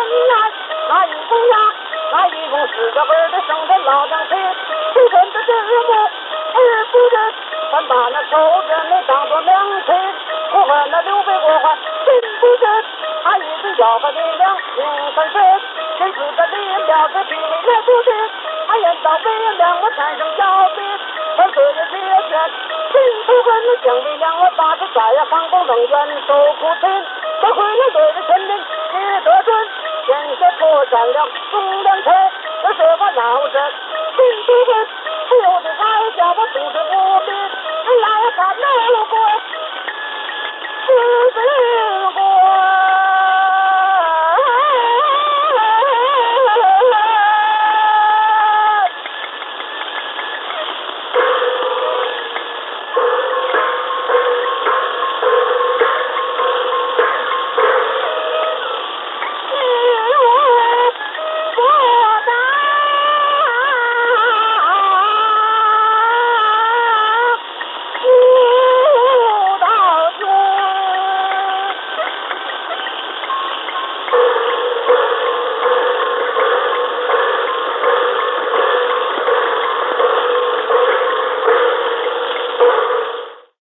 来，那一公呀，那一公是个辈的生在老将去，出身的这幕儿不认，咱把那仇人那当作良妻，我问那刘备国话真不真？他一直要个力量命三分，真是个力量这地位来不对，他言到为良我产生要逼，我这也别见。真不恨那姜维良我把这在呀上宫能愿受苦亲，这回来对着臣民你得准，现在破斩了忠良臣，我这把老人真不恨，有的哀家我素质不低，来看那国。